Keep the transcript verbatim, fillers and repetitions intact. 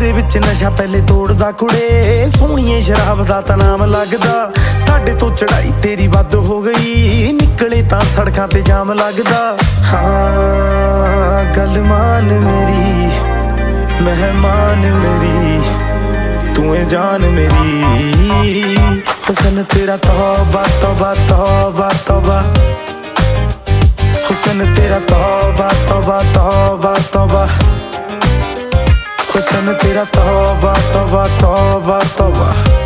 तेरे विच नशा पहले तोड़दा कुड़े, सोहणीए शराब दा तां नाम लगदा। साडे तो चढ़ाई तेरी वध हो गई, निकले तां सड़कां ते जाम लगदा। हाँ गल मान मेरी, मेहमान मेरी, तू है जान मेरी। हुसन तेरा तौबा तौबा तौबा तौबा, हुसन तेरा तौबा तौबा तौबा तौबा, हुसन तेरा तौबा तौबा तौबा तौबा।